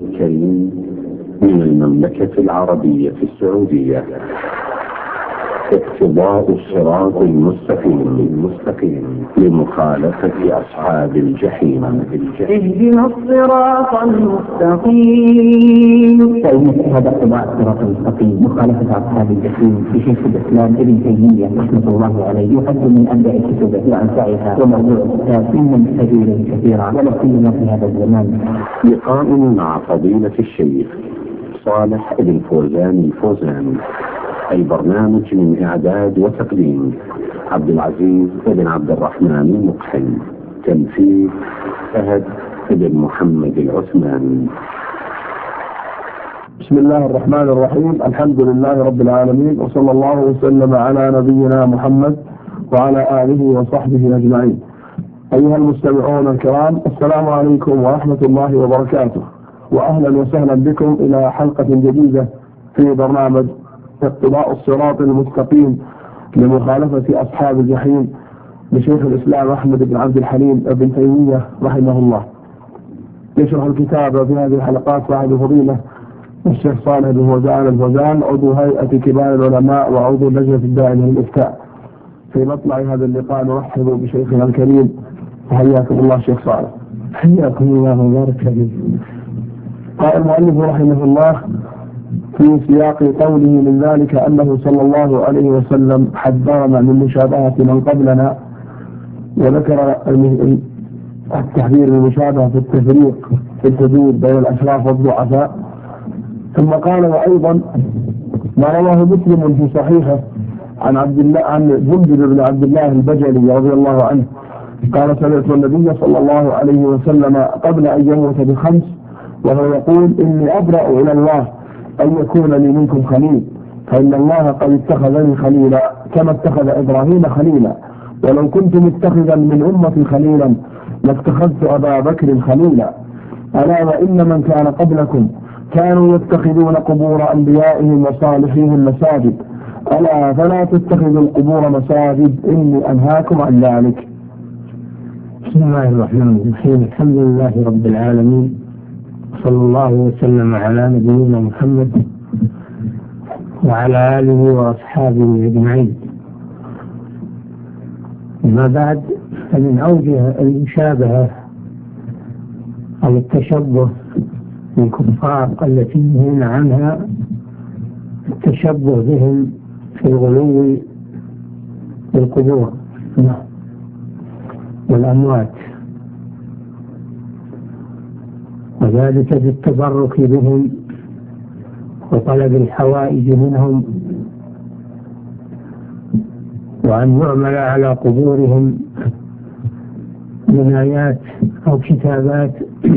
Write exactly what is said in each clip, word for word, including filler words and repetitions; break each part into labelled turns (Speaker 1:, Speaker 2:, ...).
Speaker 1: الكريم من المملكة العربية السعودية. اقتضاء الصراط المستقيم المستقيم لمخالفة أصحاب الجحيم.
Speaker 2: اهدنا الصراط المستقيم.
Speaker 3: فإن هذا اقتضاء الصراط المستقيم مخالفة أصحاب الجحيم لشيخ الإسلام ابن تيمية رحمة الله عليه، يحد من أنباء كتبه وأنفعها، وموضوع الكتاب إن نحتاج إليه كثيرا ولا سيما في هذا الزمان.
Speaker 1: لقاء مع فضيلة الشيخ صالح بن فوزان الفوزان. البرنامج من إعداد وتقديم عبد العزيز بن عبد الرحمن المقحي. تنفيذ فهد بن محمد العثمان.
Speaker 4: بسم الله الرحمن الرحيم. الحمد لله رب العالمين، وصلى الله وسلم على نبينا محمد وعلى آله وصحبه أجمعين. أيها المستمعون الكرام، السلام عليكم ورحمة الله وبركاته، وأهلا وسهلا بكم إلى حلقة جديدة في برنامج اقتضاء الصراط المستقيم لمخالفة أصحاب الجحيم لشيخ الإسلام أحمد بن عبد الحليم بن تيمية رحمه الله. يشرح الكتاب في هذه الحلقات صاحب الفضيلة الشيخ صالح بن فوزان الفوزان، عضو هيئة كبار العلماء وعضو اللجنة الدائمة للإفتاء. في مطلع هذا اللقاء نرحب بشيخنا الكريم، وحياكم الله شيخ صالح.
Speaker 3: حياكم الله وبارك فيكم.
Speaker 4: قال المؤلف رحمه الله في سياق قوله من ذلك أنه صلى الله عليه وسلم حذرنا من مشابهة من قبلنا، وذكر التحذير من المشابهة في التفريق في الحدود بين الأشراف والضعفاء. ثم قال وأيضا ما رواه مسلم في صحيحه عن عبد الله عن جندب بن عبد الله البجلي رضي الله عنه قال سمعت النبي صلى الله عليه وسلم قبل أن يموت بخمس وهو يقول إني أبرأ إلى الله أن يكون لي منكم خليل، فإن الله قد اتخذني خليلا كما اتخذ إبراهيم خليلا، ولو كنت متخذا من أمتي خليلا لاتخذت أبا بكر خليلا. ألا وإن من كان قبلكم كانوا يتخذون قبور أنبيائهم وصالحيهم مساجد، ألا فلا تتخذوا القبور مساجد إني أنهاكم عن ذلك.
Speaker 3: بسم الله الرحمن الرحيم. الحمد لله رب العالمين، صلى الله وسلم على نبينا محمد وعلى آله وأصحابه أجمعين. أما بعد، فمن أوجه المشابهة أو التشبه بالكفار التي نهينا عنها التشبه بهم في الغلو بالقبور والأموات، وذلك بالتبرك بهم وطلب الحوائج منهم، وأن يعمل على قبورهم بنايات أو كتابات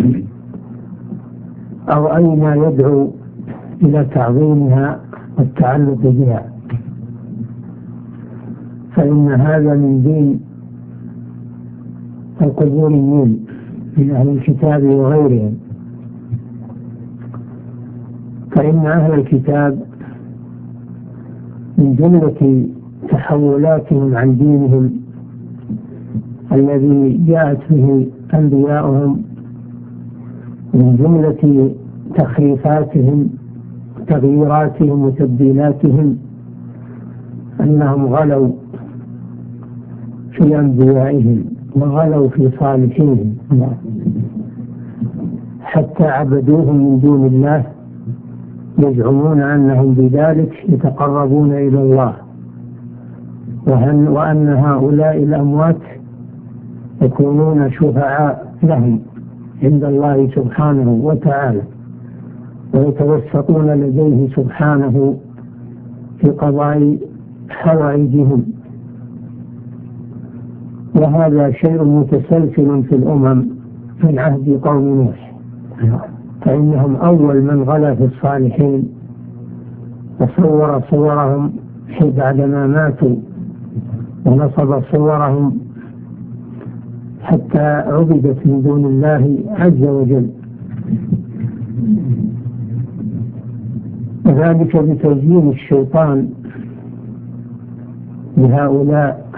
Speaker 3: أو أي ما يدعو إلى تعظيمها والتعلق بها، فإن هذا من دين القبوريين من أهل الكتاب وغيرهم. فإن أهل الكتاب من جملة تحولاتهم عن دينهم الذي جاءت به أنبياؤهم، من جملة تخريفاتهم تغييراتهم وتبديلاتهم أنهم غلوا في أنبيائهم وغلوا في صالحيهم حتى عبدوهم من دون الله، يزعمون أنهم بذلك يتقربون إلى الله، وأن هؤلاء الأموات يكونون شفعاء لهم عند الله سبحانه وتعالى، ويتوسطون لديه سبحانه في قضاء حوائجهم. وهذا شيء متسلسل في الأمم من عهد قوم نوح، فإنهم أول من غلا في الصالحين وصور صورهم بعدما ماتوا، ونصب صورهم حتى عبدت من دون الله عز وجل، وذلك بتزيين الشيطان لهؤلاء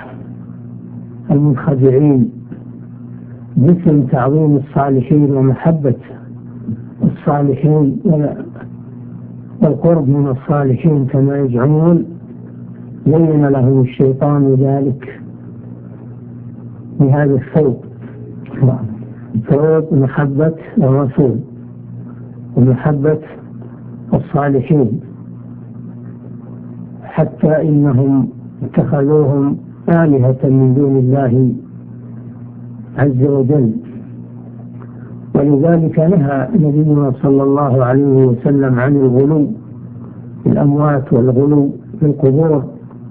Speaker 3: المنخدعين مثل تعظيم الصالحين ومحبة
Speaker 5: الصالحين والقرب من الصالحين كما يزعمون، زين لهم الشيطان ذلك بهذا الثوب، ثوب محبة الرسول ومحبة الصالحين، حتى إنهم اتخذوهم آلهة من دون الله عز وجل. ولذلك نهى نبينا صلى الله عليه وسلم عن الغلو في الأموات والغلو في القبور،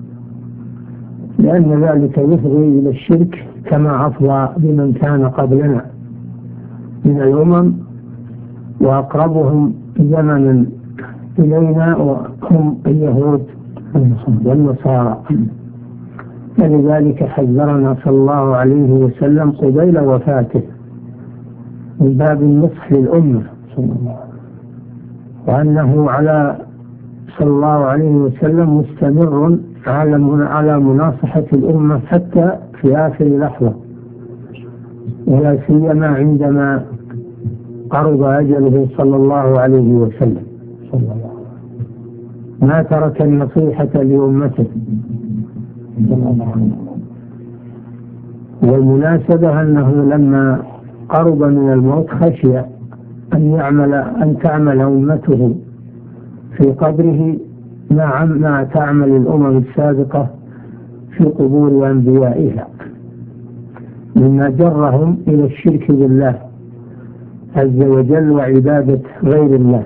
Speaker 5: لأن ذلك يفضي إلى الشرك كما أفضى بمن كان قبلنا من الأمم، وأقربهم زمنا إلينا وهم اليهود والنصارى. فلذلك حذرنا صلى الله عليه وسلم قبيل وفاته من باب النصح للأمة، وأنه على صلى الله عليه وسلم مستمر على مناصحة الأمة حتى في آخر لحظة، ولا سيما عندما قرب أجله صلى الله عليه وسلم، ما ترك النصيحة لأمته. والمناسبة أنه لما قرب من الموت خشي أن يعمل أن تعمل أمته في قبره ما ما تعمل الأمم السابقة في قبور أنبيائها، مما جرهم إلى الشرك بالله عز وجل وعبادة غير الله.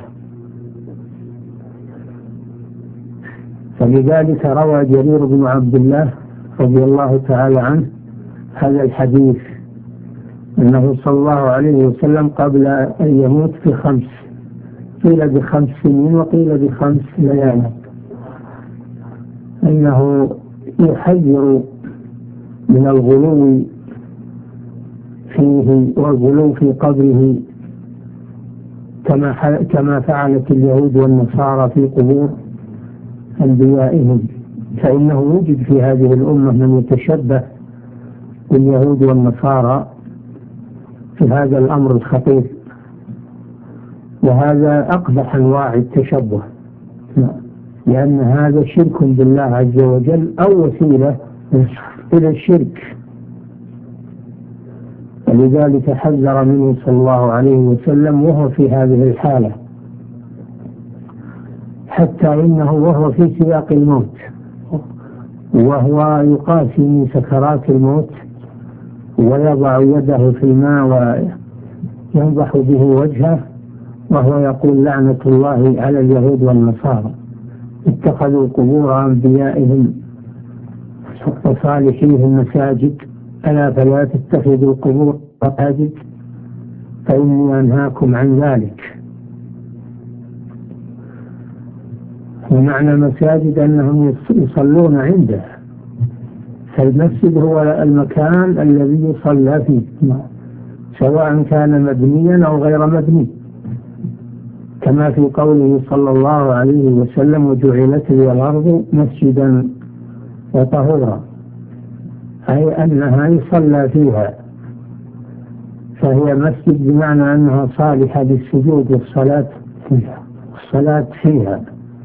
Speaker 5: فلذلك روى جرير بن عبد الله رضي الله تعالى عنه هذا الحديث، أنه صلى الله عليه وسلم قبل أن يموت بخمس، قيل بخمس سنين وقيل بخمس ليالي، أنه يحذر من الغلو فيه والغلو في قبره كما كما فعلت اليهود والنصارى في قبور أنبيائهم، فإنه وجد في هذه الأمة من يتشبه باليهود والنصارى في هذا الأمر الخطير، وهذا أقبح أنواع التشبه، لأن هذا شرك بالله عز وجل أو وسيلة إلى الشرك. ولذلك حذر منه صلى الله عليه وسلم وهو في هذه الحالة، حتى إنه وهو في سياق الموت وهو يقاسي من سكرات الموت ويضع يده في الماء وينضح به وجهه وهو يقول لعنة الله على اليهود والنصارى، اتخذوا قبور أنبيائهم وصالحيهم مساجد، ألا فلا تتخذوا القبور مساجد فإني أنهاكم عن ذلك. ومعنى مساجد أنهم يصلون عنده، فالمسجد هو المكان الذي يصلى فيه سواء كان مبنيا أو غير مبني، كما في قوله صلى الله عليه وسلم وجعلت لي الأرض مسجدا وطهورا، أي أنها يصلى فيها، فهي مسجد بمعنى أنها صالحة للسجود والصلاة فيها والصلاة فيها،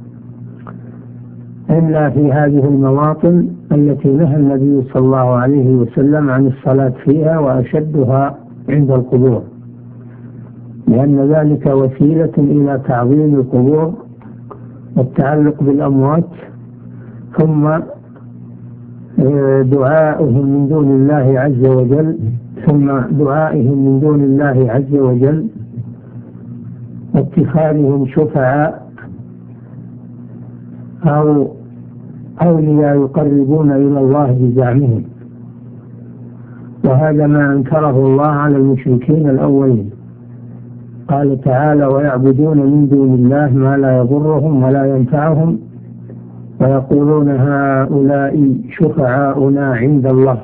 Speaker 5: إلا في هذه المواطن التي نهى النبي صلى الله عليه وسلم عن الصلاة فيها، وأشدها عند القبور، لأن ذلك وسيلة إلى تعظيم القبور والتعلق بالأموات، ثم دعائهم من دون الله عز وجل ثم دعائهم من دون الله عز وجل واتخاذهم شفعاء أو أولياء يقربون إلى الله بزعمهم، وهذا ما أنكره الله على المشركين الأولين. قال تعالى ويعبدون من دون الله ما لا يضرهم ولا ينفعهم ويقولون هؤلاء شفعاؤنا عند الله.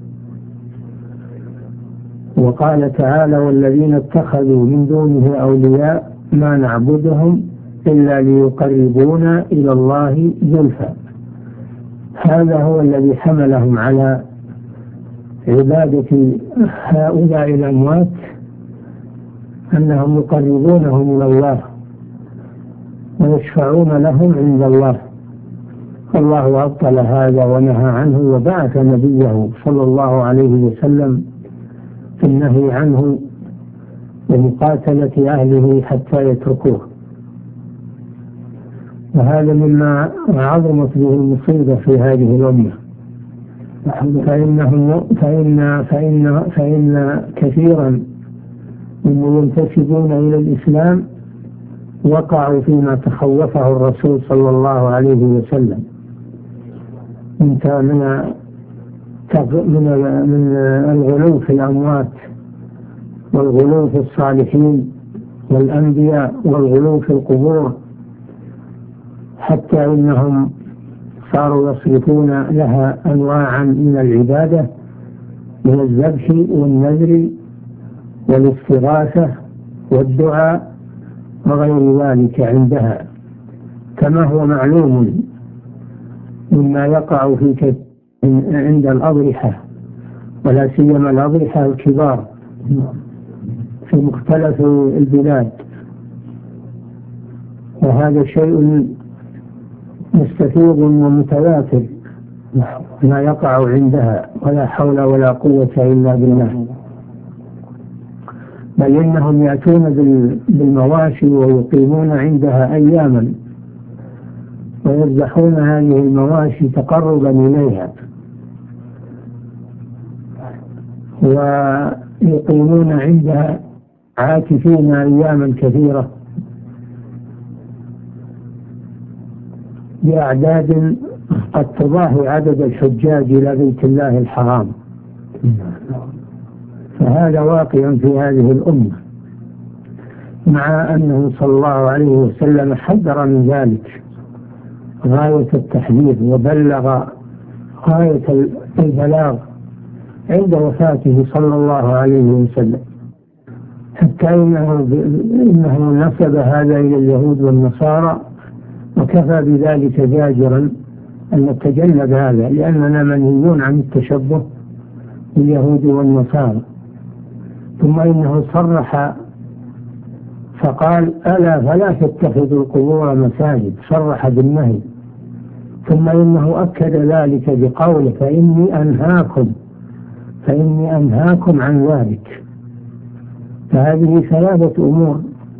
Speaker 5: وقال تعالى والذين اتخذوا من دونه أولياء ما نعبدهم إلا ليقربونا إلى الله زلفى. هذا هو الذي حملهم على عبادة هؤلاء الأموات أنهم يقربونهم إلى الله ويشفعون لهم عند الله. الله أبطل هذا ونهى عنه وبعث نبيه صلى الله عليه وسلم في النهي عنه ومقاتلة أهله حتى يتركوه. وهذا مما عظمت به المصيبة في هذه الأمة، فإنهم فإن فإن فإن كثيرا ممن ينتسبون إلى الإسلام وقعوا فيما تخوفه الرسول صلى الله عليه وسلم من من من الغلو في الأموات والغلو في الصالحين والأنبياء والغلو في القبور، حتى إنهم صاروا يصرفون لها أنواعا من العبادة من الذبح والنذر والاستغاثة والدعاء وغير ذلك عندها، كما هو معلوم مما يقع في كثير عند الأضرحة، ولا سيما الأضرحة الكبار في مختلف البلاد. وهذا شيء مستفيض ومتواتر ما يقع عندها، ولا حول ولا قوة إلا بالله. بل إنهم يأتون بالمواشي ويقيمون عندها أياما ويذبحون هذه المواشي تقربا إليها، ويقيمون عندها عاكفين أياما كثيرة بأعداد قد تضاهي عدد الحجاج إلى بيت الله الحرام. فهذا واقع في هذه الأمة، مع أنه صلى الله عليه وسلم حذر من ذلك غاية التحذير وبلغ غاية البلاغ عند وفاته صلى الله عليه وسلم، حتى إنه, إنه نسب هذا إلى اليهود والنصارى، وكفى بذلك زاجرا أن نتجنب هذا، لأننا منهيون عن التشبه باليهود والنصارى. ثم إنه صرح فقال: ألا فلا تتخذوا القبور مساجد، صرح بالنهي. ثم إنه أكد ذلك بقوله: فإني أنهاكم فإني أنهاكم عن ذلك. فهذه ثلاثة أمور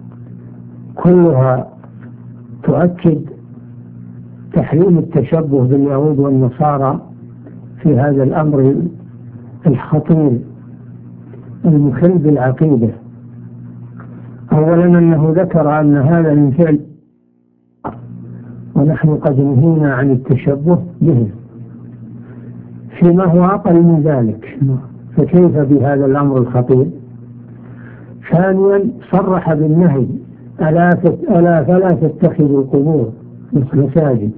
Speaker 5: كلها تؤكد تحريم التشبه باليهود والنصارى في هذا الأمر الخطير المخل بالعقيدة. أولا أنه ذكر أن هذا من فعل، ونحن قد نهينا عن التشبه به فيما هو أقل من ذلك، فكيف بهذا الأمر الخطير؟ ثانيا صرح بالنهي: ألا ألا فلا تتخذوا القبور مساجد.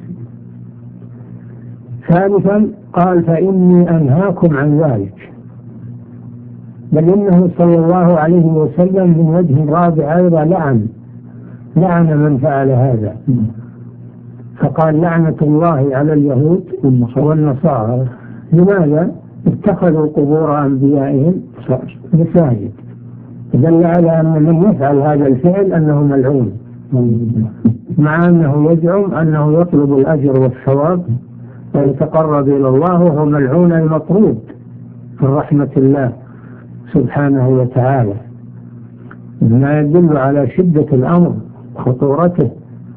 Speaker 5: ثالثا قال: فإني أنهاكم عن ذلك. بل إنه صلى الله عليه وسلم من وجه رابع أيضا لعن لعن من فعل هذا، فقال: لعنة الله على اليهود والنصارى. لماذا؟ اتخذوا قبور أنبيائهم مساجد. دل على أن من يفعل هذا الفعل أنه ملعون، مع أنه يزعم أنه يطلب الأجر والثواب ويتقرب إلى الله، وهو ملعون المطرود من رحمة الله سبحانه وتعالى، ما يدل على شدة الأمر وخطورته.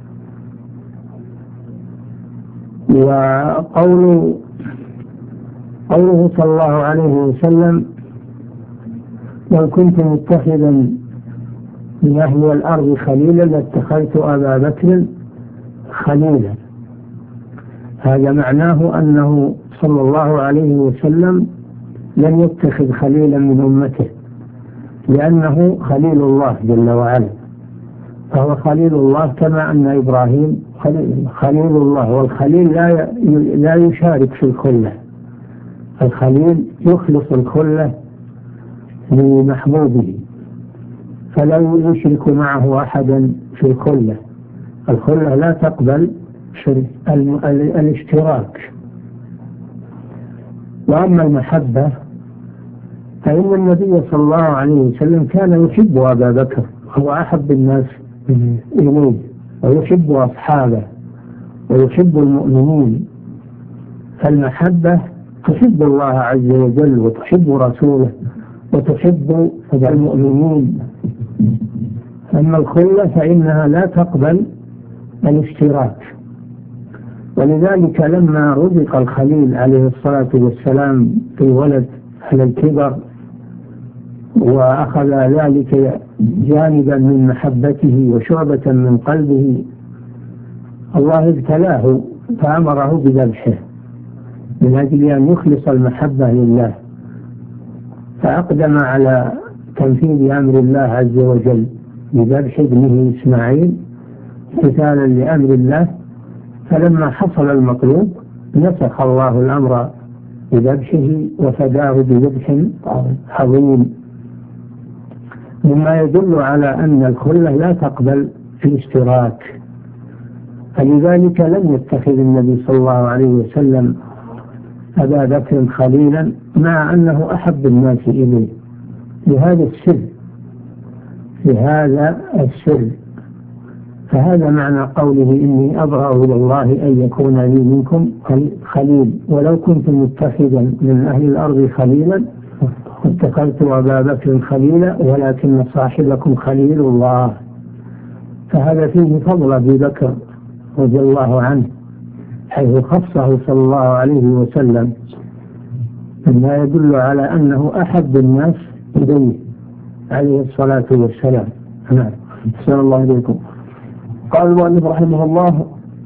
Speaker 5: وقوله قوله صلى الله عليه وسلم: لو كنت متخذا من أهل الأرض خليلا لاتخذت أبا بكر خليلا. هذا معناه أنه صلى الله عليه وسلم لم يتخذ خليلا من أمته، لأنه خليل الله جل وعلا، فهو خليل الله كما أن إبراهيم خليل الله. والخليل لا لا يشارك في الخلة، الخليل يخلص الخلة لمحبوبه، فلا يشرك معه أحدا في الخلة. الخلة لا تقبل الاشتراك. وأما المحبة فإن النبي صلى الله عليه وسلم كان يحب أبا بكر، هو أحب الناس إليه، ويحب أصحابه ويحب المؤمنين. فالمحبة تحب الله عز وجل وتحب رسوله وتحب المؤمنين. أما الخلة فإنها لا تقبل الاشتراك. ولذلك لما رزق الخليل عليه الصلاة والسلام في ولد على الكبر وأخذ ذلك جانبا من محبته وشعبة من قلبه، الله ابتلاه فأمره بذبحه من أجل أن يخلص المحبة لله، فأقدم على تنفيذ أمر الله عز وجل بذبح ابنه إسماعيل امتثالا لأمر الله. فلما حصل المطلوب نسخ الله الأمر بذبحه وفداه بذبح عظيم، مما يدل على أن الخلة لا تقبل الاشتراك. فلذلك لم يتخذ النبي صلى الله عليه وسلم أبا بكر خليلا مع أنه أحب الناس إليه لهذا السر لهذا السر فهذا معنى قوله إني أبرأ إلى الله أن يكون لي منكم خليل، ولو كنت متخذا من أهل الأرض خليلا اتخذت أبا بكر خليلا ولكن صاحبكم خليل الله. فهذا فيه فضل أبي بكر رضي الله عنه، حيث خصه صلى الله عليه وسلم، مما يدل على أنه أحب الناس إليه عليه الصلاة والسلام. نعم.
Speaker 4: أحسن الله إليكم. قال المؤلف رحمه الله: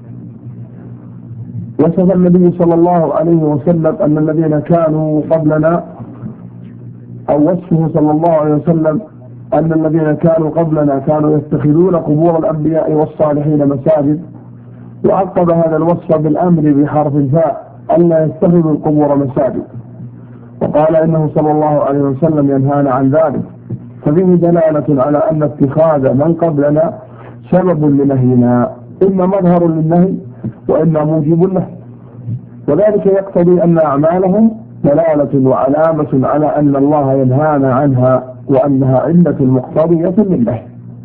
Speaker 4: وصف النبي صلى الله عليه وسلم أن الذين كانوا قبلنا، أو وصفه صلى الله عليه وسلم أن الذين كانوا قبلنا كانوا يتخذون قبور الأنبياء والصالحين مساجد، وعقب هذا الوصف بالأمر بحرف الفاء ألا يتخذوا القبور مساجد، وقال إنه صلى الله عليه وسلم ينهانا عن ذلك، ففيه دلالة على أن اتخاذ من قبلنا سبب لنهينا، إما مظهر للنهي وإما موجب له، وذلك يقتضي أن أعمالهم دلالة وعلامة على أن الله ينهانا عنها وأنها علة مقتضية لله.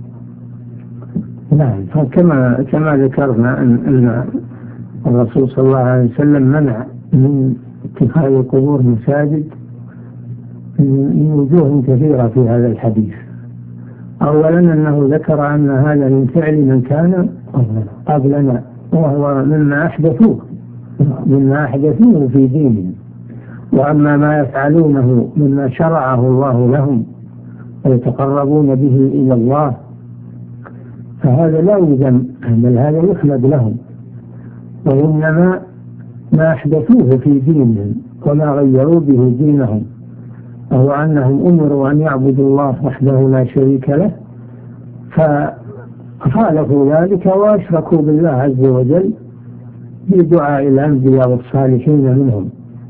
Speaker 5: نعم. فكما كما ذكرنا أن الرسول صلى الله عليه وسلم منع من اتخاذ القبور مساجد من وجوه كثيرة في هذا الحديث. أولا أنه ذكر أن هذا من فعل من كان قبلنا، وهو مما أحدثوه مما أحدثوه في دينهم. وأما ما يفعلونه مما شرعه الله لهم ويتقربون به إلى الله فهذا لا يذم، بل هذا يحمد لهم، وإنما ما أحدثوه في دينهم وما غيروا به دينهم، وهو أنهم أمروا أن يعبدوا الله وحده لا شريك له، فخالفوا ذلك وأشركوا بالله عز وجل بدعاء الأنبياء والصالحين منهم.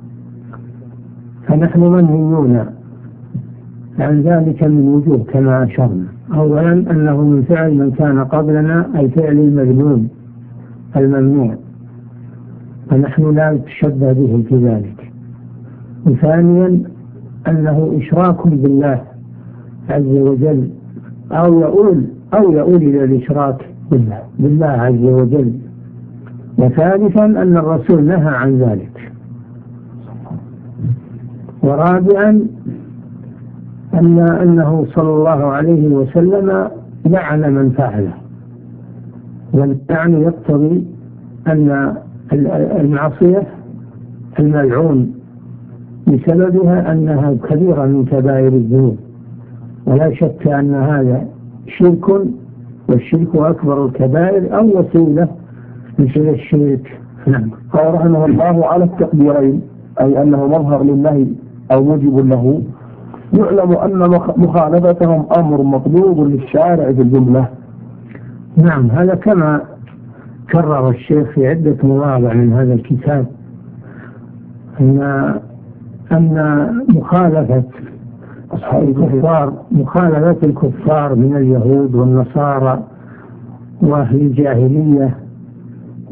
Speaker 5: فنحن منهيون عن ذلك من وجوه كما أشرنا. أولا أنه من فعل من كان قبلنا، أي فعل المذموم الممنوع، فنحن لا نتشبه به في ذلك. وثانيا أنه إشراك بالله عز وجل، أو يؤول أو يؤول إلى الإشراك بالله, بالله عز وجل. وثالثا أن الرسول نهى عن ذلك. ورابعا أن أنه صلى الله عليه وسلم لعن من فعله، واللعن يقتضي أن المعصية الملعون بسببها أنها كبيرة من كبائر الذنوب، ولا شك أن هذا شرك، والشرك أكبر الكبائر أو وسيلة مثل الشرك. نعم.
Speaker 4: قال رحمه الله: على التقديرين، أي أنه مظهر للنهي أو موجب له، يعلم أن مخالفتهم أمر مطلوب للشارع في الجملة.
Speaker 5: نعم. هذا كما كرر الشيخ في عدة مواضع من هذا الكتاب، أن أن مخالفة الكفار مخالفة الكفار من اليهود والنصارى وأهل الجاهلية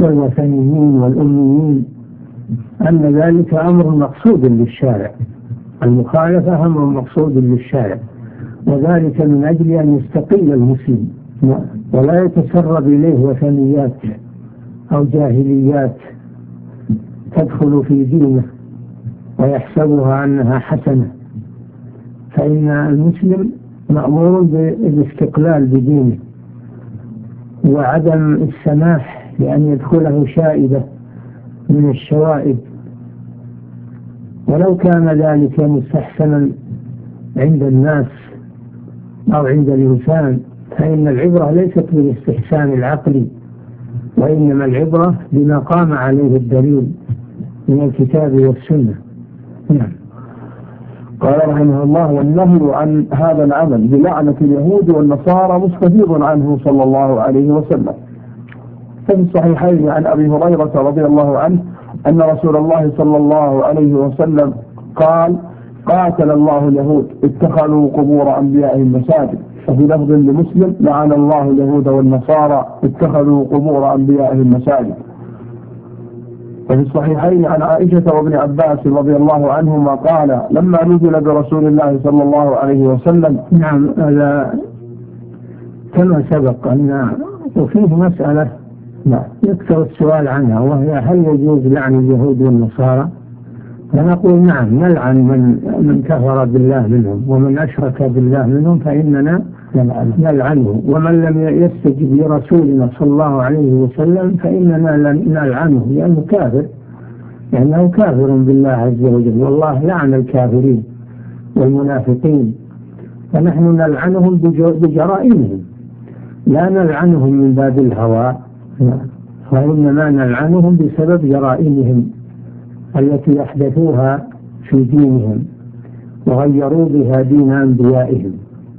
Speaker 5: والوثنيين والأميين، أن ذلك أمر مقصود للشارع المخالفة أمر مقصود للشارع، وذلك من أجل أن يستقل المسلم ولا يتسرب إليه وثنيات أو جاهليات تدخل في دينه ويحسبها أنها حسنة. فإن المسلم مأمور بالاستقلال بدينه وعدم السماح لأن يدخله شائبة من الشوائب، ولو كان ذلك مستحسنا عند الناس أو عند الإنسان، فإن العبرة ليست بالاستحسان العقلي، وإنما العبرة بما قام عليه الدليل من الكتاب والسنة. نعم.
Speaker 4: قال رحمه الله: والنهي عن هذا العمل بلعنة اليهود والنصارى مستفيض عنه صلى الله عليه وسلم. ففي الصحيحين عن أبي هريرة رضي الله عنه أن رسول الله صلى الله عليه وسلم قال: قاتل الله اليهود اتخذوا قبور أنبيائهم مساجد. وفي لفظ لمسلم: لعن الله اليهود والنصارى اتخذوا قبور أنبيائهم مساجد. وفي الصحيحين عن عائشة وابن عباس رضي الله عنهما قال: لما نزل برسول الله صلى الله عليه وسلم.
Speaker 5: نعم، هذا كما سبق أن وفيه مسألة يكثر السؤال عنها، وهي هل يجوز لعن اليهود والنصارى؟ فنقول نعم، نلعن من من كفر بالله منهم ومن أشرك بالله منهم فإننا نلعنه، ومن لم يستجب لرسولنا صلى الله عليه وسلم فإننا نلعنه لأنه كافر، لأنه كافر بالله عز وجل، والله لعن الكافرين والمنافقين، فنحن نلعنهم بجرائمهم لا نلعنهم من باب الهوى، وإنما نلعنهم بسبب جرائمهم التي أحدثوها في دينهم وغيروا بها دين أنبيائهم.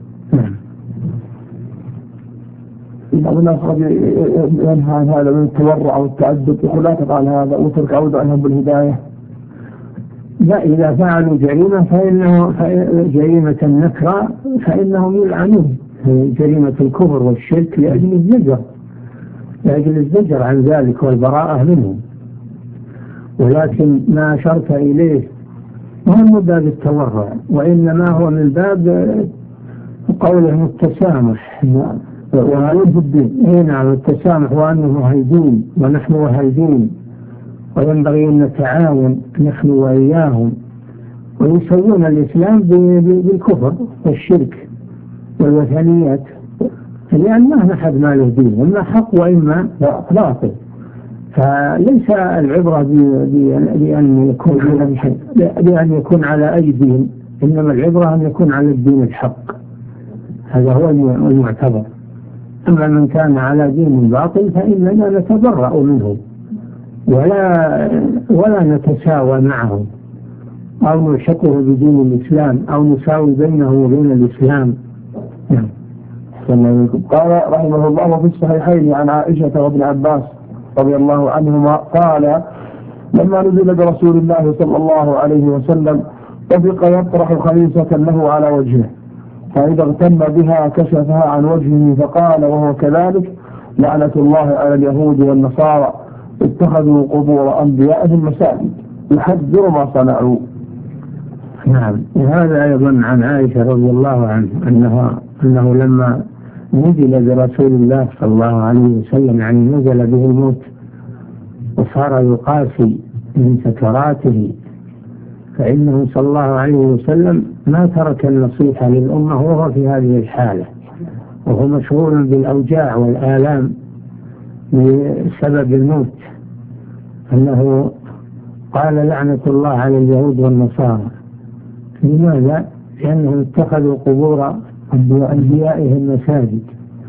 Speaker 4: بعض الناس قد ينهى عن هذا من التورع والتعدد، يقول لا تفعل هذا وترك عود عنهم بالهداية.
Speaker 5: لا، إذا فعلوا جريمة فإنه جريمة النكرة فإنهم يلعنون، جريمة الكفر والشرك لأجل الزجر لأجل الزجر عن ذلك والبراءة منهم. ولكن ما أشرت إليه هو من باب التورع، وإنما هو من باب قولهم التسامح وعلوم الدين. نعم، التسامح وأنهم وهيدين ونحن وهيدين، وينبغي أن نتعاون نحن وإياهم، ويسوون الإسلام بالكفر والشرك والوثنيات، لأن ما نحد ما له دين، إما حق وإما باطل. فليس العبرة بأن يكون بأن يكون على أي دين، إنما العبرة أن يكون على الدين الحق، هذا هو المعتبر. أما من كان على دين باطل فإننا نتبرأ منه ولا ولا نتساوى معه أو نلحقه بدين الإسلام أو نساوي بينه وبين الإسلام.
Speaker 4: قال رحمه الله: وفي الصحيحين عن عائشة وابن عباس رضي الله عنهما قال: لما نزل برسول الله صلى الله عليه وسلم طفق يطرح خميسة له على وجهه، فإذا اغتم بها كشفها عن وجهه فقال وهو كذلك: لعنة الله على اليهود والنصارى اتخذوا قبور أنبيائهم مساجد، يحذر ما صنعوا.
Speaker 5: نعم، وهذا أيضا عن عائشة رضي الله عنها أنها أنه لما نزل برسول الله صلى الله عليه وسلم، يعني نزل به الموت وصار يقاسي من سكراته، فإنه صلى الله عليه وسلم ما ترك النصيحة للأمة وهو في هذه الحالة، وهو مشغول بالأوجاع والآلام بسبب الموت، أنه قال: لعنة الله على اليهود والنصارى. لماذا؟ لأنهم اتخذوا قبور أنبيائهم مساجد.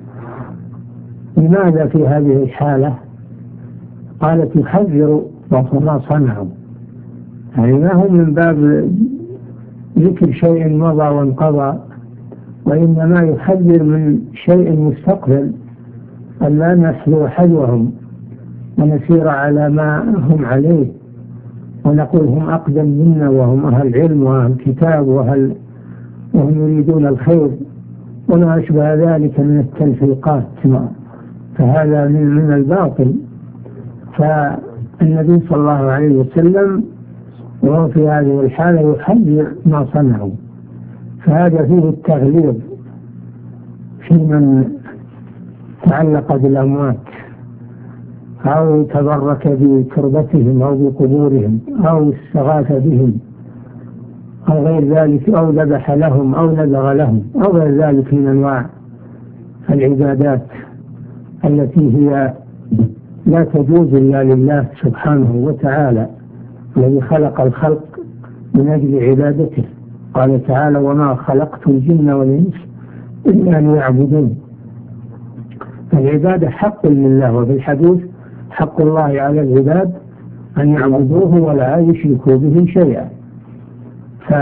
Speaker 5: لماذا في هذه الحالة؟ قالت: يحذر ما صنعوا، يعني ما هو من باب ذكر شيء مضى وانقضى، وإنما يحذر من شيء مستقبل، أن لا نحذو حذوهم ونسير على ما هم عليه ونقول هم أقدم منا وهم أهل علم وأهل كتاب وأهل وهم يريدون الخير وما أشبه ذلك من التلفيقات، فهذا من, من الباطل. فالنبي صلى الله عليه وسلم وهو في هذه الحالة يحذر ما صنعوا. فهذا فيه التغليظ في من تعلق بالأموات أو تبرك بتربتهم أو بقبورهم أو استغاث بهم أو غير ذلك أو ذبح لهم أو نذر لهم أو غير ذلك من أنواع العبادات التي هي لا تجوز إلا لله سبحانه وتعالى الذي خلق الخلق من أجل عبادته. قال تعالى: وما خلقت الجن والإنس إلا أن يعبدون. فالعبادة حق لله، وفي الحديث: حق الله على العباد أن يعبدوه ولا يشركوا به شيئا. ف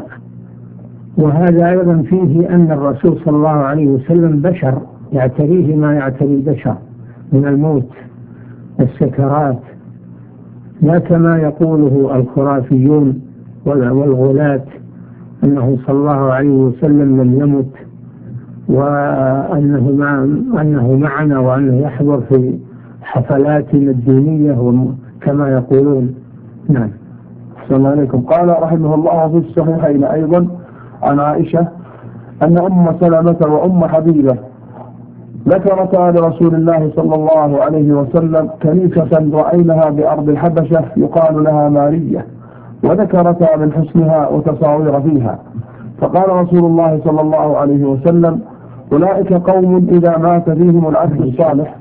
Speaker 5: وهذا أيضا فيه أن الرسول صلى الله عليه وسلم بشر يعتريه ما يعتري البشر من الموت والسكرات، لا كما يقوله الخرافيون والغلاة أنه صلى الله عليه وسلم لم يمت وأنه مع أنه معنا وأنه يحضر في حفلاتنا الدينية كما يقولون. نعم.
Speaker 4: السلام عليكم. قال رحمه الله في الصحيحين أيضا عن عائشة أن أم سلمة وأم حبيبة ذكرتا لرسول الله صلى الله عليه وسلم كنيسة رأينها بأرض الحبشة يقال لها مارية، وذكرتا من حسنها وتصاوير فيها. فقال رسول الله صلى الله عليه وسلم: أولئك قوم إذا مات فيهم العبد الصالح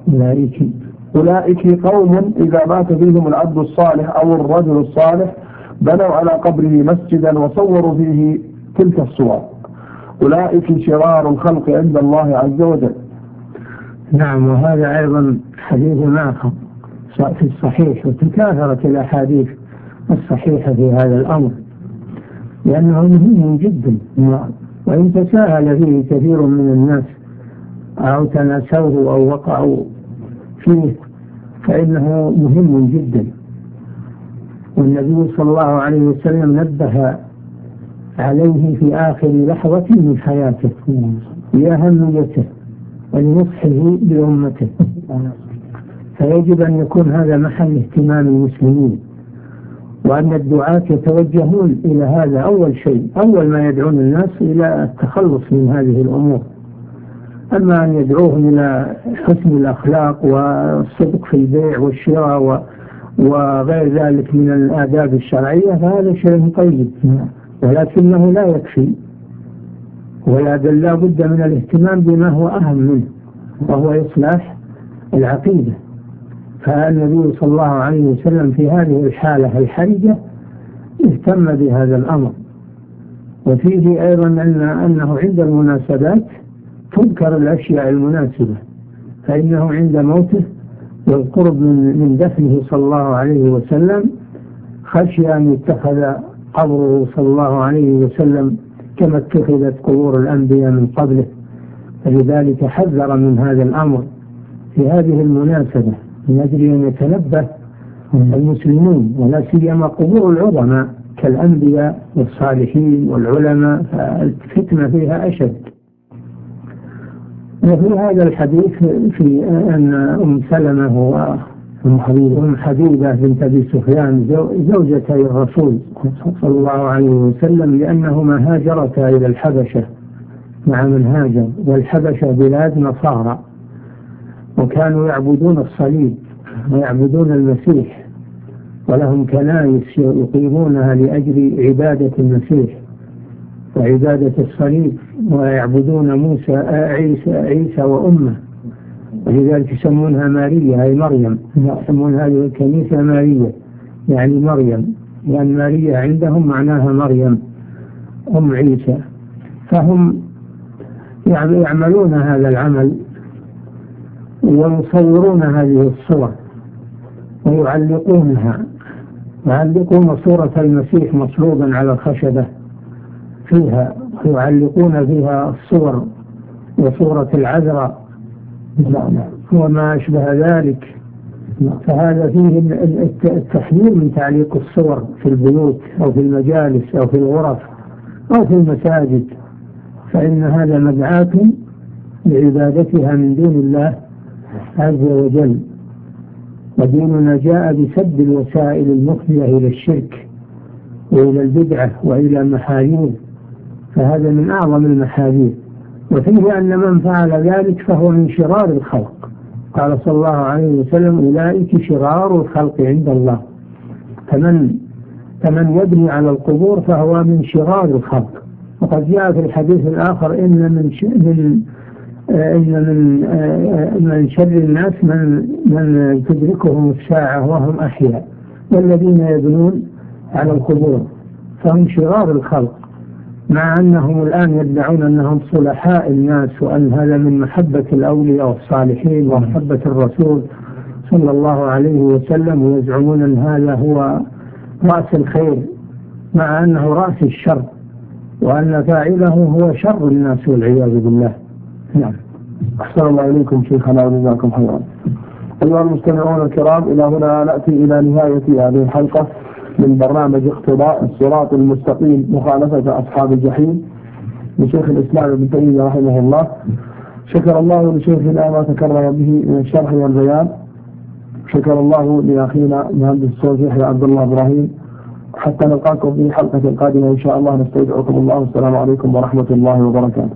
Speaker 4: أولئك قوم إذا مات فيهم العبد الصالح أو الرجل الصالح بنوا على قبره مسجدا وصوروا فيه تلك الصور، أولئك شرار الخلق عند الله عز وجل.
Speaker 5: نعم. وهذا أيضا حديث آخر في الصحيح، وتكاثرت الأحاديث الصحيحة في هذا الأمر لأنه مهم جدا، وإن تساهل فيه كثير من الناس أو تناسوه أو وقعوا فيه فإنه مهم جدا. والنبي صلى الله عليه وسلم نبه عليه في آخر لحظة من حياته لأهميته ولنصحه لأمته، فيجب أن يكون هذا محل اهتمام المسلمين، وأن الدعاة يتوجهون إلى هذا أول شيء، أول ما يدعون الناس إلى التخلص من هذه الأمور. أما أن يدعوهم إلى حسن الأخلاق والصدق في البيع والشراء وغير ذلك من الآداب الشرعية فهذا شيء طيب، ولكنه لا يكفي، ولا بل لا بد من الاهتمام بما هو أهم منه وهو إصلاح العقيدة. فالنبي صلى الله عليه وسلم في هذه الحالة الحرجة اهتم بهذا الأمر. وفيه أيضا أن أنه عند المناسبات تذكر الأشياء المناسبة، فإنه عند موته والقرب من من دفنه صلى الله عليه وسلم خشي أن يتخذ قبره صلى الله عليه وسلم كما اتخذت قبور الأنبياء من قبله، فلذلك حذر من هذا الأمر في هذه المناسبة من أجل أن يتنبه المسلمون، ولا سيما قبور العظماء كالأنبياء والصالحين والعلماء، فالفتنة فيها أشد. وفي هذا الحديث في أن أم سلمة وأم حبيبة بنت أبي سفيان زوجتي الرسول صلى الله عليه وسلم لأنهما هاجرتا إلى الحبشة مع من هاجر، والحبشة بلاد نصارى وكانوا يعبدون الصليب ويعبدون المسيح، ولهم كنائس يقيمونها لأجل عبادة المسيح وعبادة الصليب، ويعبدون موسى عيسى, عيسى وأمه، ولذلك يسمونها مارية أي مريم، يسمون هذه الكنيسة مارية يعني مريم، لأن يعني مارية عندهم معناها مريم أم عيسى. فهم يعملون هذا العمل ويصورون هذه الصور ويعلقونها، يعلقون صورة المسيح مصلوبا على الخشبة فيها، ويعلقون فيها الصور وصورة العذراء وما أشبه ذلك. فهذا فيه التحذير من تعليق الصور في البيوت أو في المجالس أو في الغرف أو في المساجد، فإن هذا مدعاة لعبادتها من دون الله عز وجل. وديننا جاء بسد الوسائل المفضية إلى الشرك وإلى البدعة وإلى محاذير، فهذا من أعظم المحاذير. وفيه أن من فعل ذلك فهو من شرار الخلق، قال صلى الله عليه وسلم أولئك شرار الخلق عند الله. فمن فمن يبني على القبور فهو من شرار الخلق. وقد جاء في الحديث الآخر إن من من إن من من شر الناس من من تدركهم الساعة وهم أحياء، والذين يبنون على القبور فهم شرار الخلق، مع أنهم الآن يدعون أنهم صلحاء الناس، وأن هذا من محبة الأولياء والصالحين ومحبة الرسول صلى الله عليه وسلم، ويزعمون أن هذا هو رأس الخير، مع أنه رأس الشر، وأن فاعله هو شر الناس والعياذ بالله. نعم.
Speaker 4: أحسن الله إليكم شيخنا وجزاكم خيرا. أيها المستمعون الكرام، إلى هنا نأتي إلى نهاية هذه الحلقة من برنامج اقتضاء الصراط المستقيم مخالفة أصحاب الجحيم لشيخ الإسلام ابن تيمية رحمه الله. شكر الله لشيخنا ما تكرم به من الشرح والبيان. شكر الله لأخينا مهندس الصوت يحيى عبد الله إبراهيم. حتى نلقاكم في حلقة قادمة إن شاء الله، نستودعكم الله، والسلام عليكم ورحمة الله وبركاته.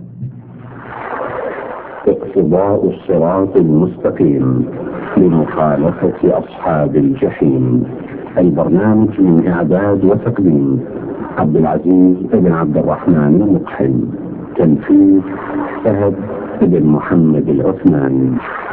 Speaker 1: اقتضاء الصراط المستقيم لمخالفة أصحاب الجحيم، البرنامج من إعداد وتقديم عبد العزيز بن عبد الرحمن المقحم، تنفيذ فهد بن محمد العثماني.